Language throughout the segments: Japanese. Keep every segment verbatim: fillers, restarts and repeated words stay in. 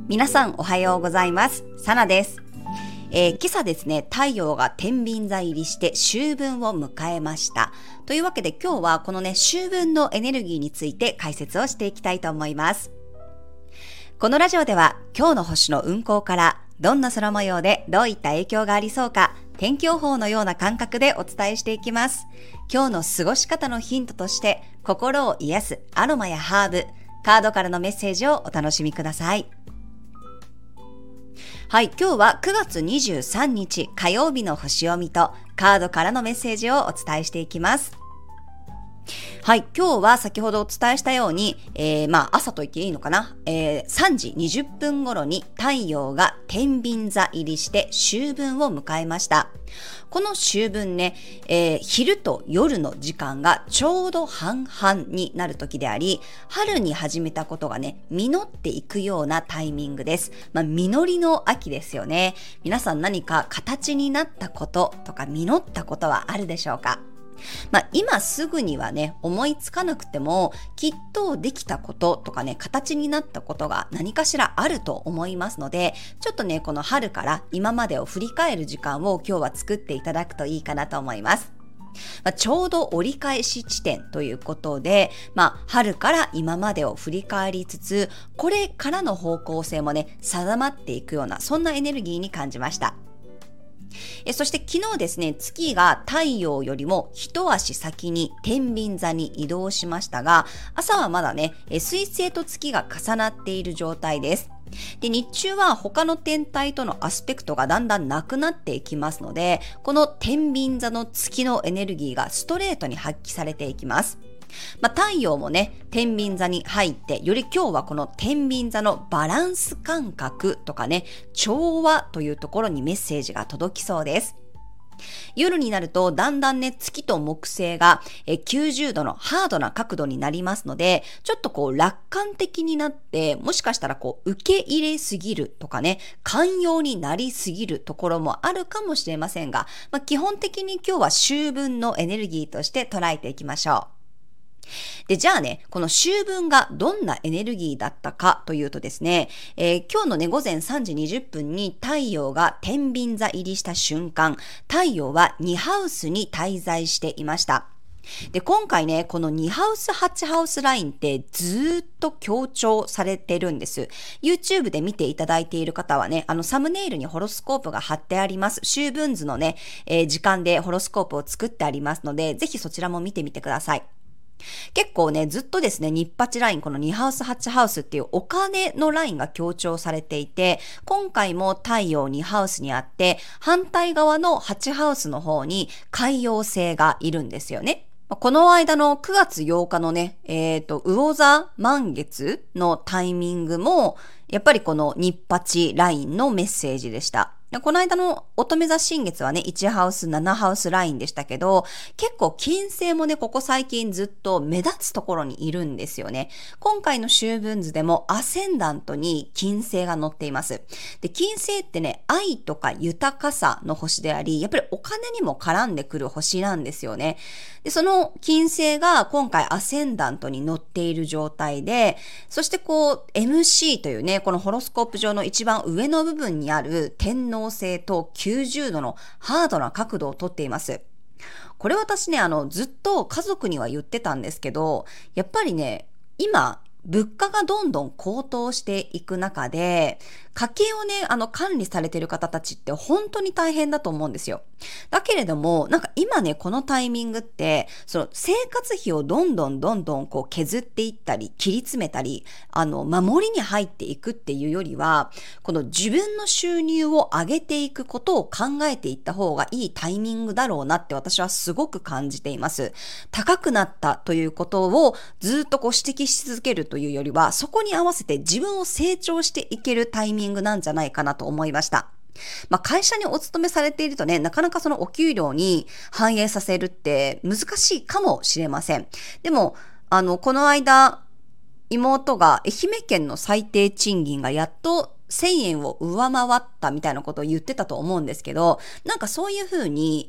皆さんおはようございます。サナです。えー、今朝ですね、太陽が天秤座入りして秋分を迎えました。というわけで今日はこのね、秋分のエネルギーについて解説をしていきたいと思います。このラジオでは今日の星の運行からどんな空模様でどういった影響がありそうか、天気予報のような感覚でお伝えしていきます。今日の過ごし方のヒントとして心を癒すアロマやハーブ、カードからのメッセージをお楽しみください。はい、今日はくがつにじゅうさんにち火曜日の星読みとカードからのメッセージをお伝えしていきます。はい、今日は先ほどお伝えしたように、えー、まあ朝と言っていいのかな、えー、さんじにじゅっぷん頃に太陽が天秤座入りして秋分を迎えました。この秋分ね、えー、昼と夜の時間がちょうど半々になる時であり、春に始めたことがね、実っていくようなタイミングです。まあ、実りの秋ですよね。皆さん何か形になったこととか実ったことはあるでしょうか？まあ、今すぐにはね、思いつかなくても、きっとできたこととかね、形になったことが何かしらあると思いますので、ちょっとね、この春から今までを振り返る時間を今日は作っていただくといいかなと思います。まあ、ちょうど折り返し地点ということで、まあ、春から今までを振り返りつつ、これからの方向性もね、定まっていくような、そんなエネルギーに感じました。えそして昨日ですね、月が太陽よりも一足先に天秤座に移動しましたが、朝はまだね、水星と月が重なっている状態です。で、日中は他の天体とのアスペクトがだんだんなくなっていきますので、この天秤座の月のエネルギーがストレートに発揮されていきます。まあ、太陽もね、天秤座に入って、より今日はこの天秤座のバランス感覚とかね、調和というところにメッセージが届きそうです。夜になるとだんだんね、月と木星がきゅうじゅうどのハードな角度になりますので、ちょっとこう楽観的になって、もしかしたらこう受け入れすぎるとかね、寛容になりすぎるところもあるかもしれませんが、まあ、基本的に今日は秋分のエネルギーとして捉えていきましょう。で、じゃあね、この秋分がどんなエネルギーだったかというとですね、えー、今日のね、午前さんじにじゅっぷんに太陽が天秤座入りした瞬間、太陽はにハウスに滞在していました。で、今回ね、このにハウスはちハウスラインってずーっと強調されてるんです。YouTube で見ていただいている方はね、あのサムネイルにホロスコープが貼ってあります。秋分図のね、えー、時間でホロスコープを作ってありますので、ぜひそちらも見てみてください。結構ね、ずっとですね、日八ライン、このにハウスはちハウスっていうお金のラインが強調されていて、今回も太陽にハウスにあって、反対側のはちハウスの方に海洋星がいるんですよね。この間のくがつようかのね、えっと、魚座満月のタイミングも、やっぱりこの日八ラインのメッセージでした。この間の乙女座新月はね、いちハウス、ななハウスラインでしたけど、結構金星もね、ここ最近ずっと目立つところにいるんですよね。今回の秋分図でもアセンダントに金星が乗っています。で、金星ってね、愛とか豊かさの星であり、やっぱりお金にも絡んでくる星なんですよね。で、その金星が今回アセンダントに乗っている状態で、そしてこう エムシー というね、このホロスコープ上の一番上の部分にある天王星ときゅうじゅうどのハードな角度をとっています。これ私ね、あの、ずっと家族には言ってたんですけど、やっぱりね、今、物価がどんどん高騰していく中で、家計をね、あの、管理されている方たちって本当に大変だと思うんですよ。だけれども、なんか今ね、このタイミングって、その生活費をどんどんどんどんこう削っていったり、切り詰めたり、あの、守りに入っていくっていうよりは、この自分の収入を上げていくことを考えていった方がいいタイミングだろうなって私はすごく感じています。高くなったということをずっとこう指摘し続けるというよりは、そこに合わせて自分を成長していけるタイミングなんじゃないかなと思いました。まあ、会社にお勤めされているとね、なかなかそのお給料に反映させるって難しいかもしれません。でも、あの、この間、妹が愛媛県の最低賃金がやっとせんえんを上回ったみたいなことを言ってたと思うんですけど、なんかそういうふうに、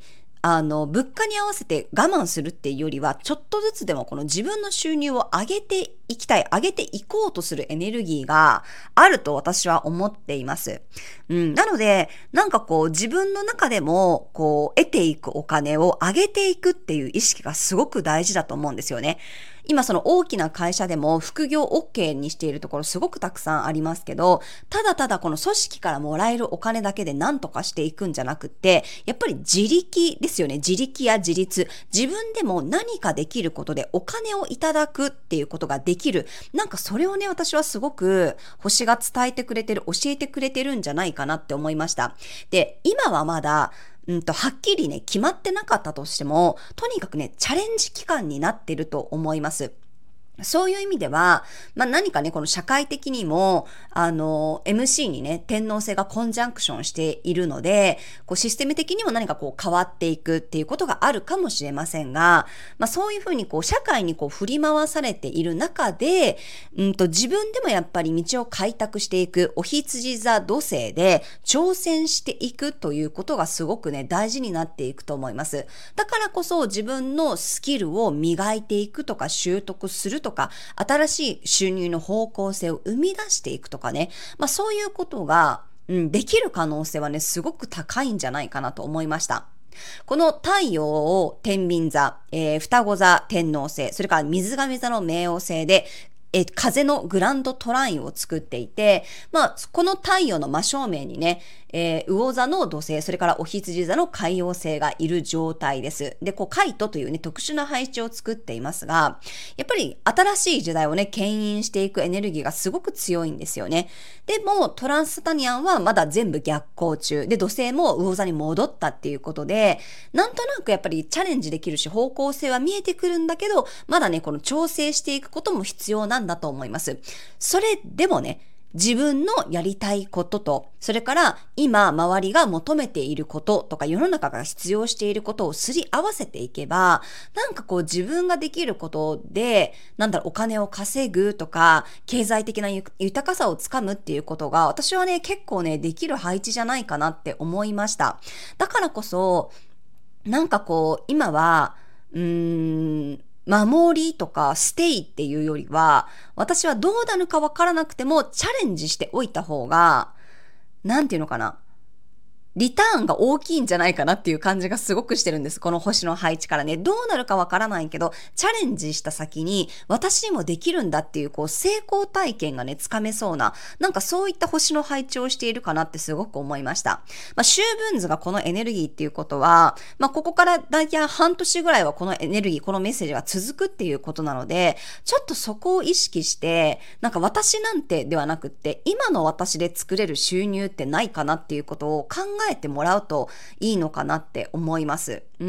あの、物価に合わせて我慢するっていうよりは、ちょっとずつでもこの自分の収入を上げていきたい、上げていこうとするエネルギーがあると私は思っています。うん。なので、なんかこう自分の中でも、こう得ていくお金を上げていくっていう意識がすごく大事だと思うんですよね。今その大きな会社でも副業 OK にしているところすごくたくさんありますけど、ただただこの組織からもらえるお金だけで何とかしていくんじゃなくって、やっぱり自力ですよね。自力や自立。自分でも何かできることでお金をいただくっていうことができる。なんかそれをね、私はすごく星が伝えてくれてる、教えてくれてるんじゃないかなって思いました。で、今はまだ、うんと、はっきりね、決まってなかったとしても、とにかくね、チャレンジ期間になってると思います。そういう意味では、まあ、何かね、この社会的にも、あの、エムシー にね、天皇制がコンジャンクションしているので、こうシステム的にも何かこう変わっていくっていうことがあるかもしれませんが、まあ、そういうふうにこう社会にこう振り回されている中で、うんと自分でもやっぱり道を開拓していく、お羊座土星で挑戦していくということがすごくね、大事になっていくと思います。だからこそ自分のスキルを磨いていくとか習得するとか、とか、新しい収入の方向性を生み出していくとかね。まあそういうことが、うん、できる可能性はね、すごく高いんじゃないかなと思いました。この太陽を天秤座、えー、双子座天王星、それから水亀座の冥王星で、え風のグランドトラインを作っていて、まあ、この太陽の真正面にね、えー、魚座の土星、それからお羊座の海王星がいる状態です。で、こう、カイトというね、特殊な配置を作っていますが、やっぱり新しい時代をね、牽引していくエネルギーがすごく強いんですよね。でも、トランスタニアンはまだ全部逆行中。で、土星も魚座に戻ったっていうことで、なんとなくやっぱりチャレンジできるし、方向性は見えてくるんだけど、まだね、この調整していくことも必要なんだと思います。それでもね、自分のやりたいことと、それから今周りが求めていることとか世の中が必要していることをすり合わせていけば、なんかこう自分ができることで、なんだろう、お金を稼ぐとか、経済的な豊かさをつかむっていうことが、私はね、結構ね、できる配置じゃないかなって思いました。だからこそ、なんかこう、今は、うーん、守りとかステイっていうよりは、私はどうなるかわからなくてもチャレンジしておいた方が、なんていうのかな。リターンが大きいんじゃないかなっていう感じがすごくしてるんです。この星の配置からね。どうなるかわからないけど、チャレンジした先に私にもできるんだっていうこう成功体験がね、つかめそうな、なんかそういった星の配置をしているかなってすごく思いました。まあ、秋分図がこのエネルギーっていうことは、まあ、ここからだいたい半年ぐらいはこのエネルギー、このメッセージが続くっていうことなので、ちょっとそこを意識して、なんか私なんてではなくって、今の私で作れる収入ってないかなっていうことを考えてもらうといいのかなって思います。うん。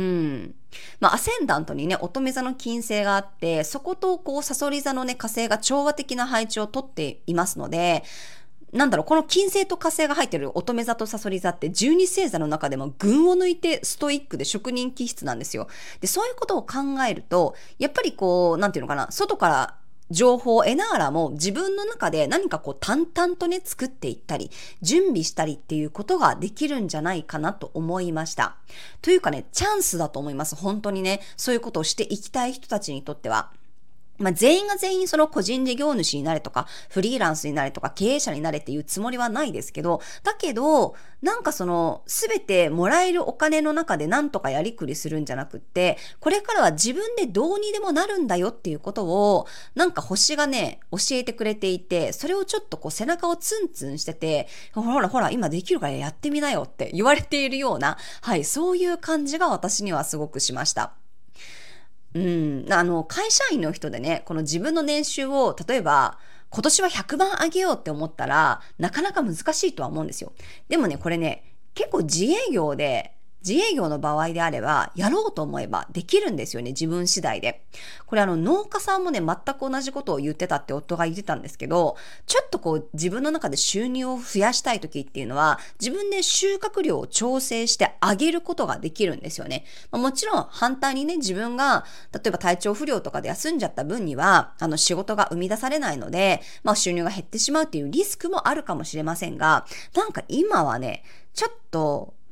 まあ、アセンダントにね、乙女座の金星があって、そことこう、サソリ座のね、火星が調和的な配置をとっていますので、なんだろう、この金星と火星が入ってる乙女座とサソリ座ってじゅうに星座の中でも群を抜いてストイックで職人気質なんですよ。で、そういうことを考えると、やっぱりこう、なんていうのかな、外から情報を得ながらも自分の中で何かこう淡々とね作っていったり準備したりっていうことができるんじゃないかなと思いました。というかね、チャンスだと思います。本当にね、そういうことをしていきたい人たちにとっては。まあ、全員が全員その個人事業主になれとか、フリーランスになれとか、経営者になれっていうつもりはないですけど、だけど、なんかその、すべてもらえるお金の中でなんとかやりくりするんじゃなくって、これからは自分でどうにでもなるんだよっていうことを、なんか星がね、教えてくれていて、それをちょっとこう背中をツンツンしてて、ほらほらほら、今できるからやってみなよって言われているような、はい、そういう感じが私にはすごくしました。うん、あの、会社員の人でね、この自分の年収を、例えば、今年はひゃくまん上げようって思ったら、なかなか難しいとは思うんですよ。でもね、これね、結構自営業で、自営業の場合であれば、やろうと思えばできるんですよね、自分次第で。これあの、農家さんもね、全く同じことを言ってたって夫が言ってたんですけど、ちょっとこう、自分の中で収入を増やしたい時っていうのは、自分で収穫量を調整してあげることができるんですよね。まあ、もちろん反対にね、自分が、例えば体調不良とかで休んじゃった分には、あの、仕事が生み出されないので、まあ、収入が減ってしまうっていうリスクもあるかもしれませんが、なんか今はね、ちょっと、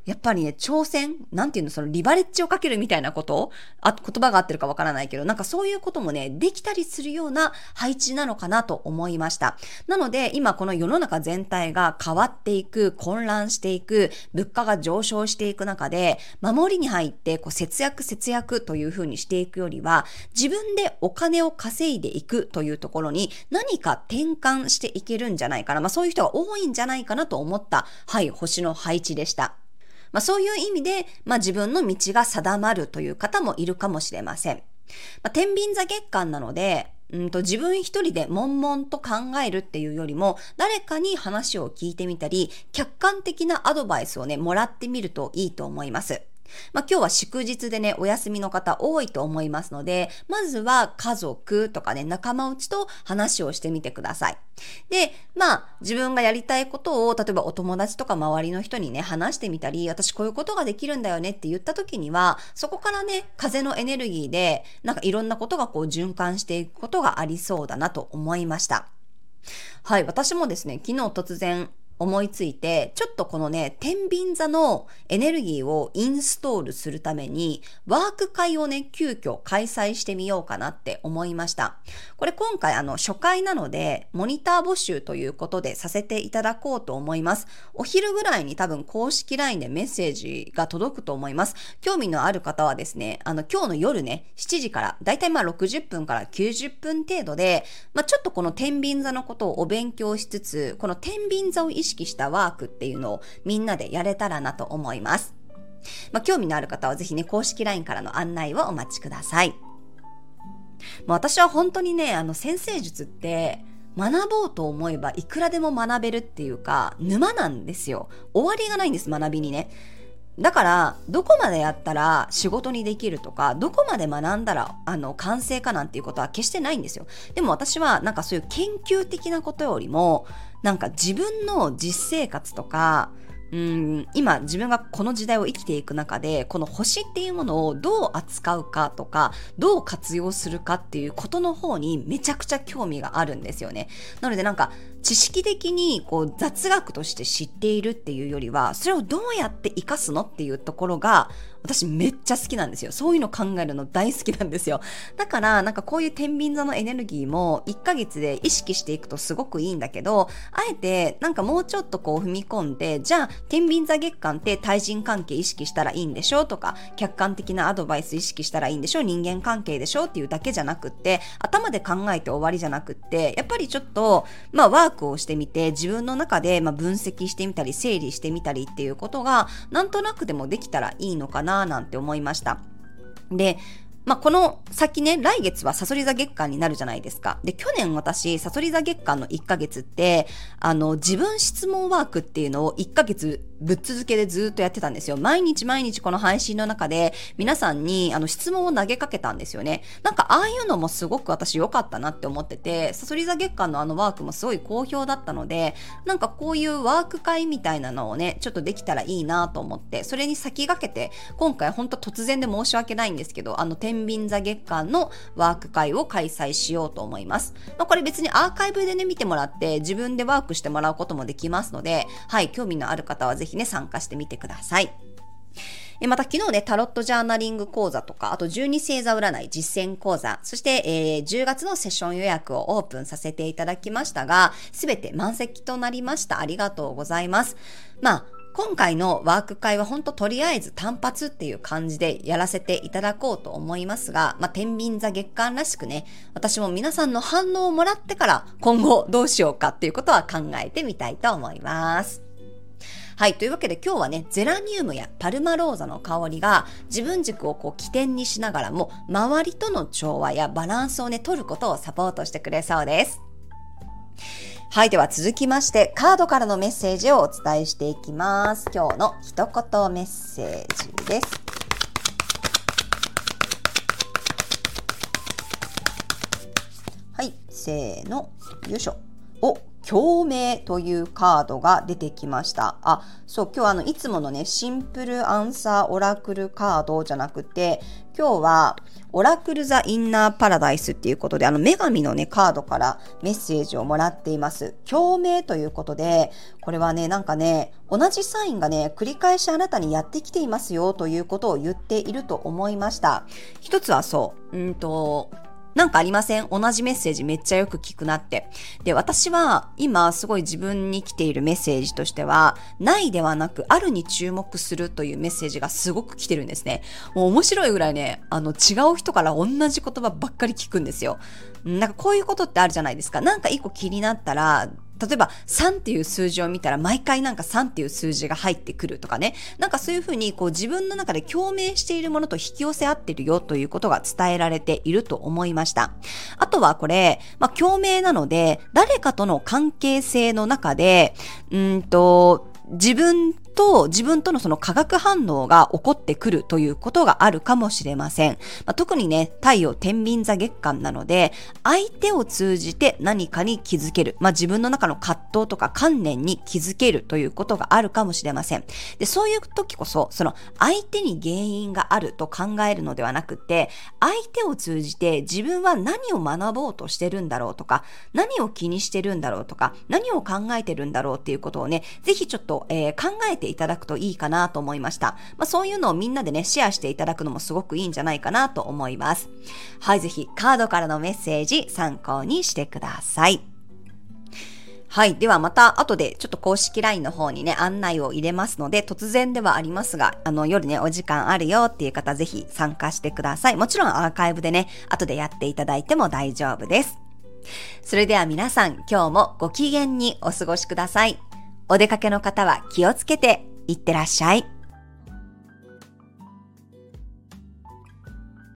やっぱりね、挑戦なんていうの、そのリバレッジをかけるみたいなことあ、言葉が合ってるかわからないけど、なんかそういうこともね、できたりするような配置なのかなと思いました。なので、今この世の中全体が変わっていく、混乱していく、物価が上昇していく中で、守りに入ってこう節約節約という風にしていくよりは、自分でお金を稼いでいくというところに何か転換していけるんじゃないかな。まあそういう人が多いんじゃないかなと思った、はい、星の配置でした。まあそういう意味で、まあ自分の道が定まるという方もいるかもしれません。まあ、天秤座月間なので、うんと自分一人で悶々と考えるっていうよりも、誰かに話を聞いてみたり、客観的なアドバイスをね、もらってみるといいと思います。まあ今日は祝日でね、お休みの方多いと思いますので、まずは家族とかね、仲間内と話をしてみてください。で、まあ自分がやりたいことを、例えばお友達とか周りの人にね、話してみたり、私こういうことができるんだよねって言った時には、そこからね、風のエネルギーで、なんかいろんなことがこう循環していくことがありそうだなと思いました。はい、私もですね、昨日突然、思いついて、ちょっとこのね、天秤座のエネルギーをインストールするために、ワーク会をね、急遽開催してみようかなって思いました。これ今回あの、初回なので、モニター募集ということでさせていただこうと思います。お昼ぐらいに多分公式 ライン でメッセージが届くと思います。興味のある方はですね、あの、今日の夜ね、しちじから、だいたいまあろくじゅっぷんからきゅうじゅっぷん程度で、まあちょっとこの天秤座のことをお勉強しつつ、この天秤座を意識意識したワークっていうのをみんなでやれたらなと思います。まあ、興味のある方はぜひね、公式 ライン からの案内をお待ちください。まあ、私は本当にね、あの占星術って学ぼうと思えばいくらでも学べるっていうか、沼なんですよ。終わりがないんです、学びにね。だから、どこまでやったら仕事にできるとか、どこまで学んだら、あの、完成かなんていうことは決してないんですよ。でも私は、なんかそういう研究的なことよりも、なんか自分の実生活とか、うん、今自分がこの時代を生きていく中で、この星っていうものをどう扱うかとか、どう活用するかっていうことの方にめちゃくちゃ興味があるんですよね。なのでなんか、知識的にこう雑学として知っているっていうよりは、それをどうやって活かすのっていうところが、私めっちゃ好きなんですよ。そういうの考えるの大好きなんですよ。だからなんかこういう天秤座のエネルギーもいっかげつで意識していくとすごくいいんだけど、あえてなんかもうちょっとこう踏み込んで、じゃあ天秤座月間って対人関係意識したらいいんでしょとか、客観的なアドバイス意識したらいいんでしょ、人間関係でしょっていうだけじゃなくって、頭で考えて終わりじゃなくって、やっぱりちょっとまあワークをしてみて、自分の中でまあ分析してみたり整理してみたりっていうことがなんとなくでもできたらいいのかななんて思いました。で、まあ、この先ね、来月はサソリ座月間になるじゃないですか。で、去年私、サソリ座月間のいっかげつって、あの、自分質問ワークっていうのをいっかげつぶっ続けでずっとやってたんですよ。毎日毎日この配信の中で皆さんにあの質問を投げかけたんですよね。なんかああいうのもすごく私良かったなって思ってて、サソリ座月間のあのワークもすごい好評だったので、なんかこういうワーク会みたいなのをね、ちょっとできたらいいなと思って、それに先駆けて、今回ほんと突然で申し訳ないんですけど、あの天秤座月間のワーク会を開催しようと思います。まあ、これ別にアーカイブでね、見てもらって自分でワークしてもらうこともできますので、はい、興味のある方はぜひぜひね、参加してみてください。また昨日ね、タロットジャーナリング講座とか、あとじゅうに星座占い実践講座、そして、えー、じゅうがつのセッション予約をオープンさせていただきましたが、すべて満席となりました。ありがとうございます。まあ、今回のワーク会は本当とりあえず単発っていう感じでやらせていただこうと思いますが、まあ、天秤座月間らしくね、私も皆さんの反応をもらってから今後どうしようかっていうことは考えてみたいと思います。はい。というわけで今日はね、ゼラニウムやパルマローザの香りが自分軸をこう起点にしながらも、周りとの調和やバランスをね、取ることをサポートしてくれそうです。はい。では続きまして、カードからのメッセージをお伝えしていきます。今日の一言メッセージです。はい。せーの。よいしょ。お、 共鳴というカードが出てきました。あ、そう、今日はあの、いつものね、シンプルアンサーオラクルカードじゃなくて、今日はオラクルザインナーパラダイスっていうことで、あの、女神のね、カードからメッセージをもらっています。共鳴ということで、これはね、なんかね、同じサインがね、繰り返しあなたにやってきていますよということを言っていると思いました。一つはそう、うんと、なんかありません？同じメッセージめっちゃよく聞くなって。で、私は今すごい自分に来ているメッセージとしては、ないではなくあるに注目するというメッセージがすごく来てるんですね。もう面白いぐらいね、あの違う人から同じ言葉ばっかり聞くんですよ。なんかこういうことってあるじゃないですか。なんか一個気になったら、例えばさんっていう数字を見たら毎回なんかさんっていう数字が入ってくるとかね。なんかそういうふうにこう自分の中で共鳴しているものと引き寄せ合ってるよということが伝えられていると思いました。あとはこれ、まあ共鳴なので誰かとの関係性の中で、うーんと、自分と自分とのその化学反応が起こってくるということがあるかもしれません。まあ、特にね、太陽天秤座月間なので、相手を通じて何かに気づける。まあ、自分の中の葛藤とか観念に気づけるということがあるかもしれません。で、そういう時こそ、その相手に原因があると考えるのではなくて、相手を通じて自分は何を学ぼうとしてるんだろうとか、何を気にしてるんだろうとか、何を考えてるんだろうっていうことをね、ぜひちょっと、えー、考えていただくといいかなと思いました。まあ、そういうのをみんなでね、シェアしていただくのもすごくいいんじゃないかなと思います。はい、ぜひカードからのメッセージ参考にしてください。はい。ではまた後でちょっと公式 ライン の方にね、案内を入れますので、突然ではありますが、あの夜ね、お時間あるよっていう方ぜひ参加してください。もちろんアーカイブでね、後でやっていただいても大丈夫です。それでは皆さん、今日もご機嫌にお過ごしください。お出かけの方は気をつけていってらっしゃい。